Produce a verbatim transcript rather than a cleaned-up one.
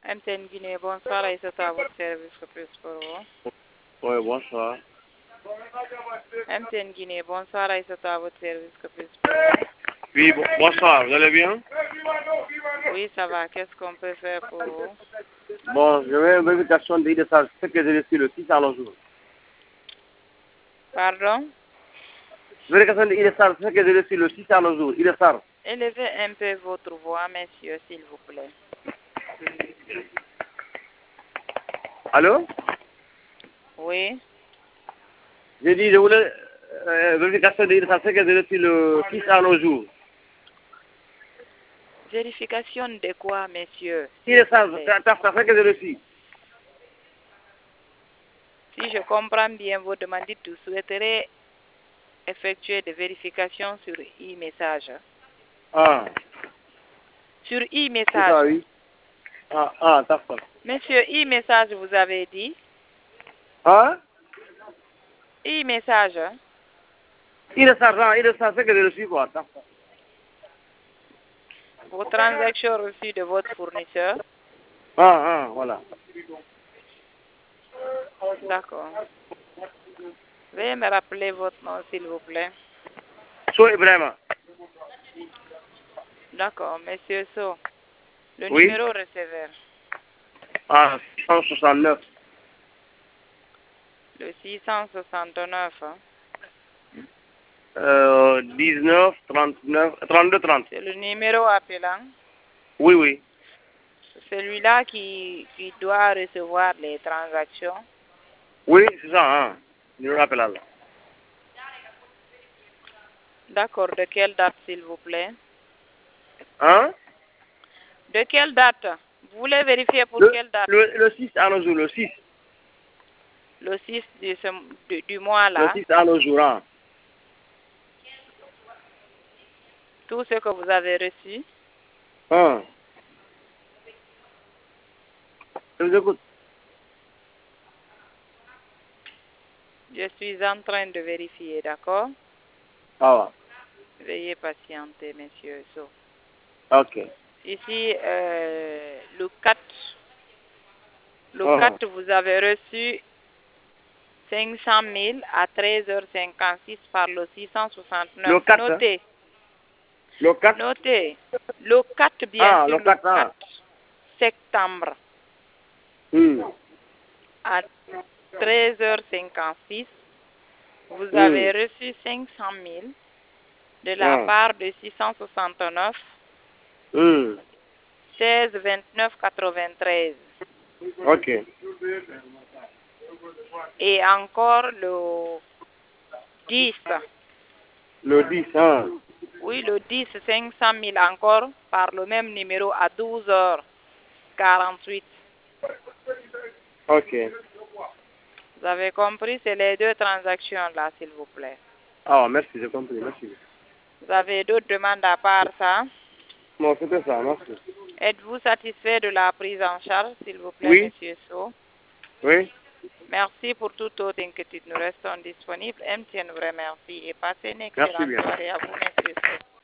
M T N Guinée, bonsoir, Aïssata à votre service, que puis-je pour vous? Oui, bonsoir. M T N Guinée, bonsoir, Aïssata à votre service, que puis-je pour vous? Oui, bon- bonsoir, vous allez bien? Oui, ça va, qu'est-ce qu'on peut faire pour vous? Bon, je vais une vérification de ça, ce que j'ai reçu le six à jour. Pardon? Vérification de IDSAR, ce que j'ai reçu le six à jour, IDSAR. Élevez un peu votre voix, messieurs, s'il vous plaît. Allô? Oui? J'ai dit, je voulais euh, vérification de IDSAR, ce que j'ai reçu le six à jour. Vérification de quoi, messieurs? s'il vous IDSAR, plaît? c'est ce que j'ai reçu. Si je comprends bien vos demandes, vous souhaiterez effectuer des vérifications sur e-message. Ah, Sur c'est e-message. ça, oui. Ah, ah, d'accord. Monsieur, e-message, vous avez dit? Hein? E-message. IDSAR, ah, IDSAR, ce que j'ai reçu, quoi, d'accord. Vos transactions reçues de votre fournisseur. Ah, ah, voilà. D'accord. Veuillez me rappeler votre nom, s'il vous plaît. So, Ibrahima. D'accord, monsieur So. Le Oui? numéro receveur. Ah, cent soixante-neuf. Le six cent soixante-neuf. hein. Euh, dix-neuf, trente-neuf, trente-deux, trente. C'est le numéro appelant. Oui, oui. Celui-là qui, qui doit recevoir les transactions. Oui, c'est ça, hein. Je me rappelle là. D'accord, de quelle date, s'il vous plaît? Hein? De quelle date? Vous voulez vérifier pour Le, quelle date? le, le six à nos jours, le six. Le six du, ce- du, du mois Le là. six à nos jours, hein. Tout ce que vous avez reçu. Hein? Je vous écoute. Je suis en train de vérifier, d'accord? Ah, ouais. Veuillez patienter, monsieur So. Ok. Ici, euh, le quatre, le Ah, quatre, vous avez reçu cinq cent mille à treize heures cinquante-six par le six cent soixante-neuf. le quatre, hein? Notez, Le quatre. notez. Le quatre, bien Ah, sûr, le le quatre, hein. quatre septembre Hmm. à treize heures cinquante-six, vous Hmm. avez reçu cinq cent mille de la Ah. part de six cent soixante-neuf, Hmm. seize vingt-neuf quatre-vingt-treize. Ok. Et encore le dix. Le dix, hein. Oui, le dix, cinq cent mille encore par le même numéro à douze heures quarante-huit. Ok. Vous avez compris? C'est les deux transactions là, s'il vous plaît. Ah, merci, j'ai compris, merci. Vous avez d'autres demandes à part ça? Non, c'était ça, merci. Êtes-vous satisfait de la prise en charge, s'il vous plaît, Oui? monsieur So? Oui? Merci pour toute autre inquiétude. Nous restons disponibles. M T N vous remercie et passez une Merci excellente bien. soirée à vous, monsieur So.